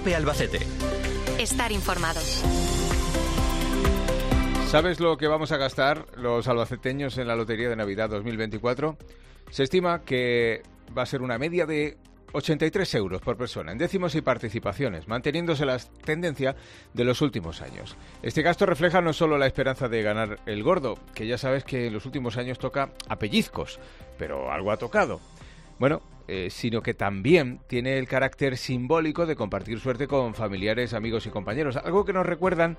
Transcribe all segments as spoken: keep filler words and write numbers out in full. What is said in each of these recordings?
COPE Albacete. Estar informado. ¿Sabes lo que vamos a gastar los albaceteños en la Lotería de Navidad dos mil veinticuatro? Se estima que va a ser una media de ochenta y tres euros por persona, en décimos y participaciones, manteniéndose la tendencia de los últimos años. Este gasto refleja no solo la esperanza de ganar el gordo, que ya sabes que en los últimos años toca a pellizcos, pero algo ha tocado. Bueno, eh, sino que también tiene el carácter simbólico de compartir suerte con familiares, amigos y compañeros, algo que nos recuerdan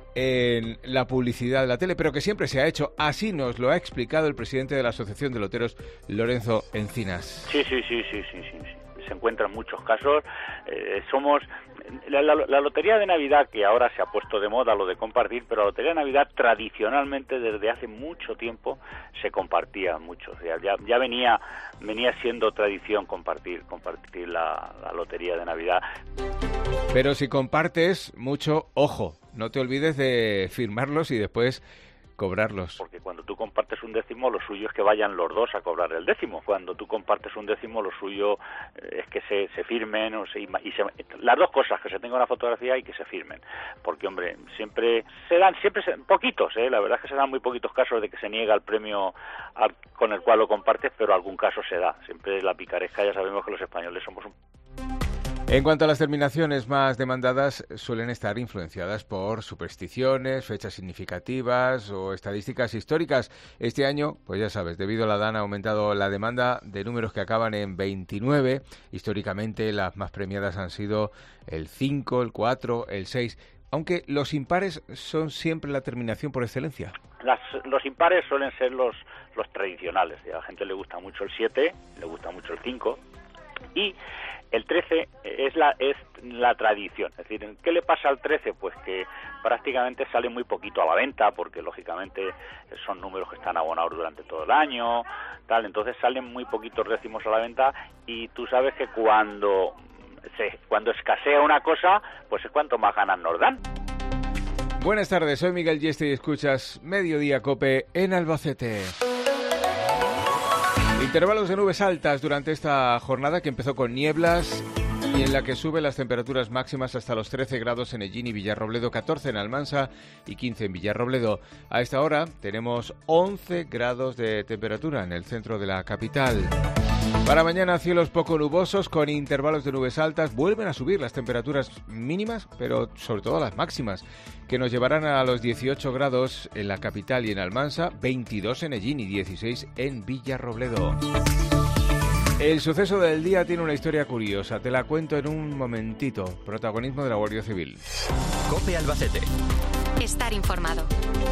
en la publicidad de la tele, pero que siempre se ha hecho. Así nos lo ha explicado el presidente de la Asociación de Loteros, Lorenzo Encinas. Sí, sí, sí, sí, sí, sí, sí. Se encuentran muchos casos. Eh, somos la, la, la lotería de Navidad, que ahora se ha puesto de moda lo de compartir, pero la lotería de Navidad tradicionalmente desde hace mucho tiempo se compartía mucho. O sea, ya, ya venía venía siendo tradición compartir compartir la, la lotería de Navidad. Pero si compartes mucho, ojo, no te olvides de firmarlos y después cobrarlos. Porque cuando tú compartes un décimo, lo suyo es que vayan los dos a cobrar el décimo. Cuando tú compartes un décimo, lo suyo es que se, se firmen o se, y se, las dos cosas, que se tenga una fotografía y que se firmen. Porque, hombre, siempre se dan, siempre se, poquitos, ¿eh? La verdad es que se dan muy poquitos casos de que se niega el premio al, con el cual lo compartes, pero algún caso se da. Siempre la picaresca, ya sabemos que los españoles somos un... En cuanto a las terminaciones más demandadas, suelen estar influenciadas por supersticiones, fechas significativas o estadísticas históricas. Este año, pues ya sabes, debido a la DAN ha aumentado la demanda de números que acaban en veintinueve. Históricamente las más premiadas han sido el cinco, el cuatro, el seis, aunque los impares son siempre la terminación por excelencia. Las, los impares suelen ser los, los tradicionales. A la gente le gusta mucho el siete, le gusta mucho el cinco y... El trece es la es la tradición, es decir, ¿qué le pasa al trece? Pues que prácticamente sale muy poquito a la venta, porque lógicamente son números que están abonados durante todo el año, tal, entonces salen muy poquitos décimos a la venta y tú sabes que cuando se, cuando escasea una cosa, pues es cuanto más ganas nos dan. Buenas tardes, soy Miguel Yeste y escuchas Mediodía COPE en Albacete. Intervalos de nubes altas durante esta jornada que empezó con nieblas y en la que suben las temperaturas máximas hasta los trece grados en Ellín y Villarrobledo, catorce en Almansa y quince en Villarrobledo. A esta hora tenemos once grados de temperatura en el centro de la capital. Para mañana cielos poco nubosos con intervalos de nubes altas. Vuelven a subir las temperaturas mínimas, pero sobre todo las máximas, que nos llevarán a los dieciocho grados en la capital y en Almansa, veintidós en Ellín y dieciséis en Villarrobledo. El suceso del día tiene una historia curiosa, te la cuento en un momentito. Protagonismo de la Guardia Civil. COPE Albacete. Estar informado.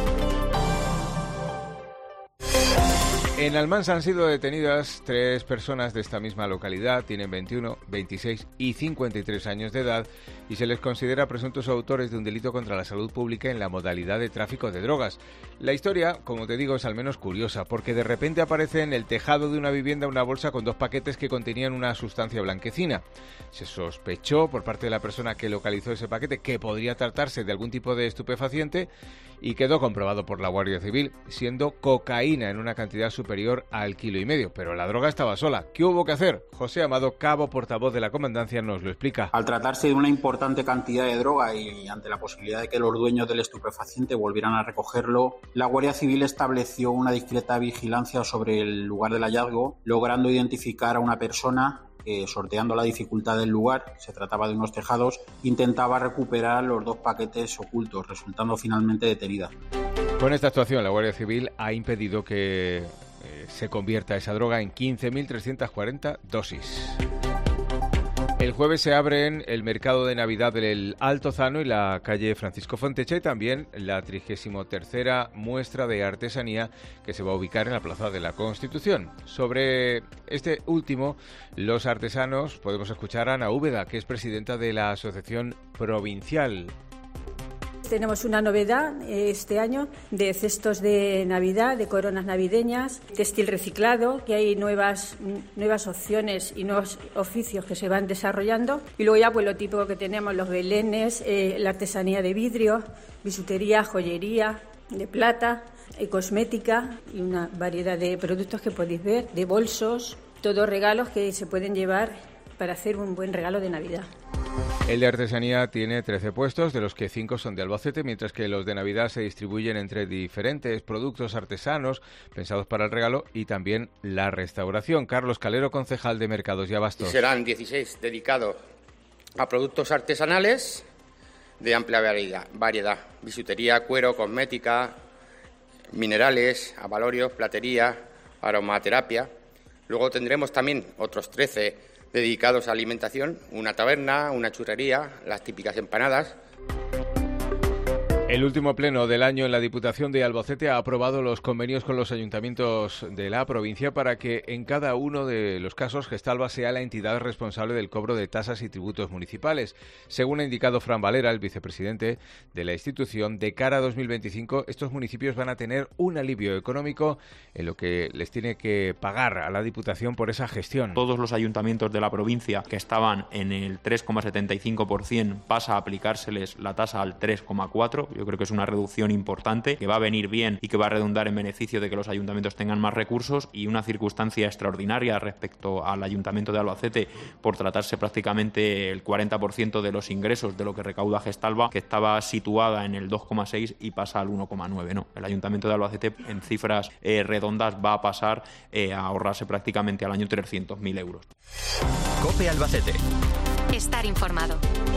En Almansa han sido detenidas tres personas de esta misma localidad, tienen veintiuno, veintiséis y cincuenta y tres años de edad y se les considera presuntos autores de un delito contra la salud pública en la modalidad de tráfico de drogas. La historia, como te digo, es al menos curiosa, porque de repente aparece en el tejado de una vivienda una bolsa con dos paquetes que contenían una sustancia blanquecina. Se sospechó por parte de la persona que localizó ese paquete que podría tratarse de algún tipo de estupefaciente y quedó comprobado por la Guardia Civil, siendo cocaína en una cantidad superior al kilo y medio. Pero la droga estaba sola. ¿Qué hubo que hacer? José Amado, cabo portavoz de la Comandancia, nos lo explica. Al tratarse de una importante cantidad de droga y ante la posibilidad de que los dueños del estupefaciente volvieran a recogerlo, la Guardia Civil estableció una discreta vigilancia sobre el lugar del hallazgo, logrando identificar a una persona que, sorteando la dificultad del lugar, se trataba de unos tejados, intentaba recuperar los dos paquetes ocultos, resultando finalmente detenida. Con esta actuación, la Guardia Civil ha impedido que eh, se convierta esa droga en quince mil trescientas cuarenta dosis. El jueves se abren el mercado de Navidad del Altozano y la calle Francisco Fontecha y también la trigésima tercera muestra de artesanía que se va a ubicar en la Plaza de la Constitución. Sobre este último, los artesanos, podemos escuchar a Ana Úbeda, que es presidenta de la Asociación Provincial. Tenemos una novedad este año de cestos de Navidad, de coronas navideñas, textil reciclado, que hay nuevas, nuevas opciones y nuevos oficios que se van desarrollando. Y luego ya pues lo típico que tenemos, los belenes, eh, la artesanía de vidrio, bisutería, joyería, de plata, eh, cosmética y una variedad de productos que podéis ver, de bolsos, todos regalos que se pueden llevar para hacer un buen regalo de Navidad. El de artesanía tiene trece puestos, de los que cinco son de Albacete, mientras que los de Navidad se distribuyen entre diferentes productos artesanos pensados para el regalo y también la restauración. Carlos Calero, concejal de Mercados y Abastos. Serán dieciséis dedicados a productos artesanales de amplia variedad, variedad, bisutería, cuero, cosmética, minerales, abalorios, platería, aromaterapia. Luego tendremos también otros trece dedicados a alimentación, una taberna, una churrería, las típicas empanadas. El último pleno del año en la Diputación de Albacete ha aprobado los convenios con los ayuntamientos de la provincia para que en cada uno de los casos Gestalba sea la entidad responsable del cobro de tasas y tributos municipales. Según ha indicado Fran Valera, el vicepresidente de la institución, de cara a dos mil veinticinco estos municipios van a tener un alivio económico en lo que les tiene que pagar a la Diputación por esa gestión. Todos los ayuntamientos de la provincia que estaban en el tres coma setenta y cinco por ciento pasa a aplicárseles la tasa al tres coma cuatro por ciento. Yo creo que es una reducción importante, que va a venir bien y que va a redundar en beneficio de que los ayuntamientos tengan más recursos, y una circunstancia extraordinaria respecto al Ayuntamiento de Albacete por tratarse prácticamente el cuarenta por ciento de los ingresos de lo que recauda Gestalba, que estaba situada en el dos coma seis y pasa al uno coma nueve. No, el Ayuntamiento de Albacete en cifras eh, redondas va a pasar eh, a ahorrarse prácticamente al año trescientos mil euros. COPE Albacete. Estar informado.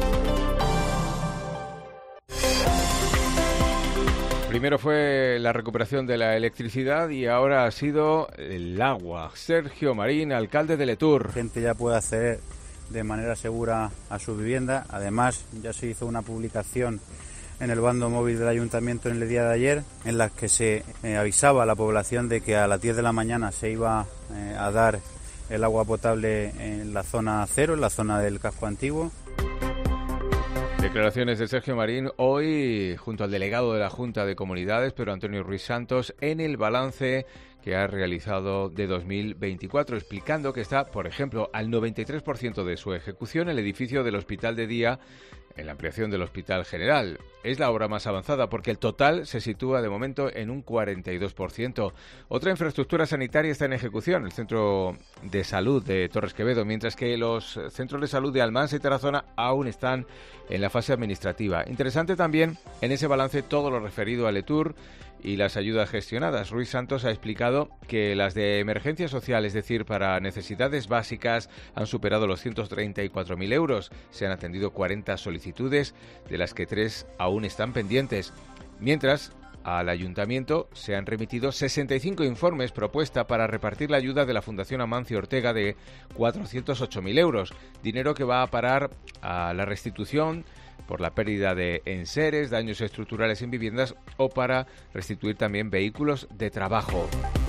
Primero fue la recuperación de la electricidad y ahora ha sido el agua. Sergio Marín, alcalde de Letur. La gente ya puede acceder de manera segura a su vivienda. Además, ya se hizo una publicación en el bando móvil del ayuntamiento en el día de ayer, en la que se eh, avisaba a la población de que a las diez de la mañana se iba eh, a dar el agua potable en la zona cero, en la zona del casco antiguo. Declaraciones de Sergio Marín hoy junto al delegado de la Junta de Comunidades, Pedro Antonio Ruiz Santos, en el balance que ha realizado de dos mil veinticuatro, explicando que está, por ejemplo, al noventa y tres por ciento de su ejecución el edificio del Hospital de Día en la ampliación del Hospital General. Es la obra más avanzada porque el total se sitúa de momento en un cuarenta y dos por ciento. Otra infraestructura sanitaria está en ejecución, el Centro de Salud de Torres Quevedo, mientras que los centros de salud de Almansa y Tarazona aún están en la fase administrativa. Interesante también en ese balance todo lo referido a Letur y las ayudas gestionadas. Ruiz Santos ha explicado que las de emergencia social, es decir, para necesidades básicas, han superado los ciento treinta y cuatro mil euros. Se han atendido cuarenta solicitudes, de las que tres aún están pendientes. Mientras, al ayuntamiento se han remitido sesenta y cinco informes propuesta para repartir la ayuda de la Fundación Amancio Ortega de cuatrocientos ocho mil euros, dinero que va a parar a la restitución por la pérdida de enseres, daños estructurales en viviendas o para restituir también vehículos de trabajo.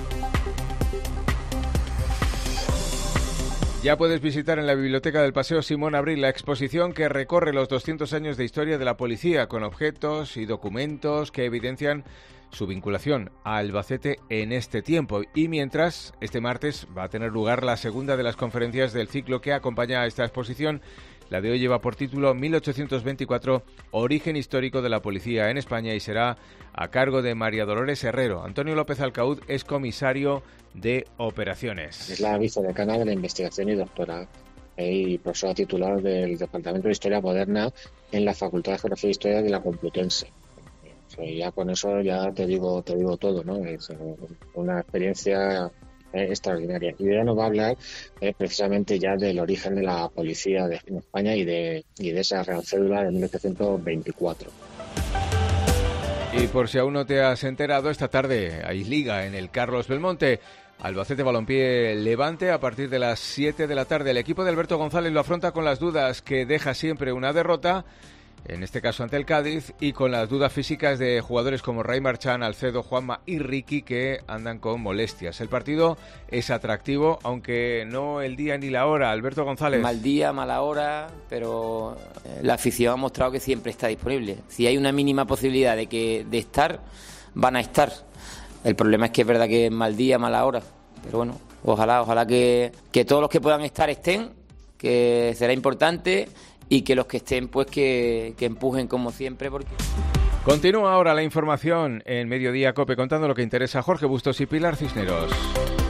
Ya puedes visitar en la Biblioteca del Paseo Simón Abril la exposición que recorre los doscientos años de historia de la policía, con objetos y documentos que evidencian su vinculación a Albacete en este tiempo. Y mientras, este martes va a tener lugar la segunda de las conferencias del ciclo que acompaña a esta exposición. La de hoy lleva por título mil ochocientos veinticuatro, Origen histórico de la policía en España, y será a cargo de María Dolores Herrero. Antonio López Alcaud es comisario de operaciones. Es la vicedecana de la investigación y doctora y profesora titular del Departamento de Historia Moderna en la Facultad de Geografía e Historia de la Complutense. O sea, ya con eso ya te digo, te digo todo, ¿no? Es una experiencia Eh, extraordinaria. Y ella nos va a hablar eh, precisamente ya del origen de la policía de, en España y de, y de esa Real Cédula de mil ochocientos veinticuatro. Y por si aún no te has enterado, esta tarde hay liga en el Carlos Belmonte. Albacete Balompié Levante a partir de las siete de la tarde. El equipo de Alberto González lo afronta con las dudas que deja siempre una derrota, en este caso ante el Cádiz, y con las dudas físicas de jugadores como Ray Marchán, Alcedo, Juanma y Ricky, que andan con molestias. El partido es atractivo, aunque no el día ni la hora. Alberto González. Mal día, mala hora, pero la afición ha mostrado que siempre está disponible. Si hay una mínima posibilidad de que de estar, van a estar. El problema es que es verdad que es mal día, mala hora, pero bueno, ojalá, ojalá que, que todos los que puedan estar estén, que será importante, y que los que estén, pues que, que empujen como siempre. Porque... Continúa ahora la información en Mediodía COPE, contando lo que interesa a Jorge Bustos y Pilar Cisneros.